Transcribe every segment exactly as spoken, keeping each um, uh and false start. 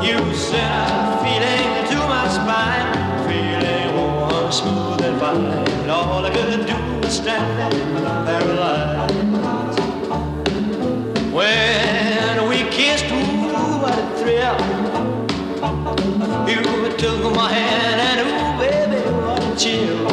You said I'm feeling to my spine, feeling warm, smooth and fine. All I could do was stand there paralyzed. When we kissed, ooh, what a thrill. You took my hand and ooh, baby, what a chill.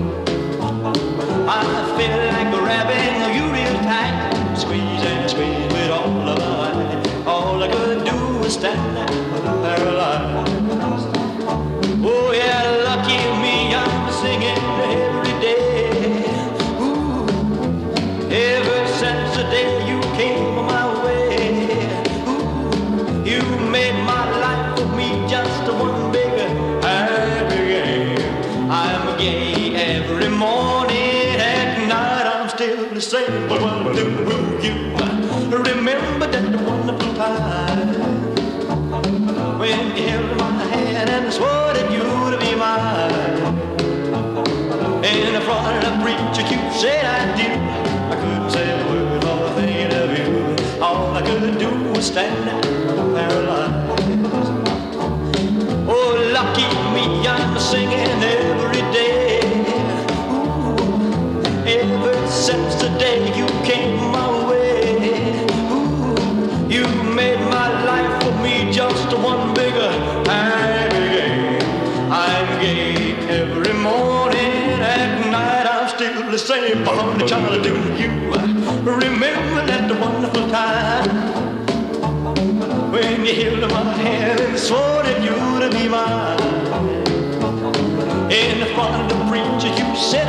I feel like grabbing you real tight, squeeze and squeeze with all of my might. All I could do was stand there paralyzed. Oh yeah, lucky me, I'm singing every day. Ooh, ever since the day you came my way. Ooh, you made my life for me just one big happy game. I'm gay every morning, at night I'm still the same. But what do you remember that wonderful time when you held my hand and swore that you'd be mine? In front of the preacher you said I do. I couldn't say a word more thinking of you. All I could do was stand there paralyzed. Oh, lucky me, I'm singing every day. Ooh, ever since the day you came my way. Ooh, you made my life for me just one bigger happy game. I'm gay every morning, at night I'm still the same. But child, do you remember that wonderful time when you held my hand and swore that you'd be mine? In front of the preacher you said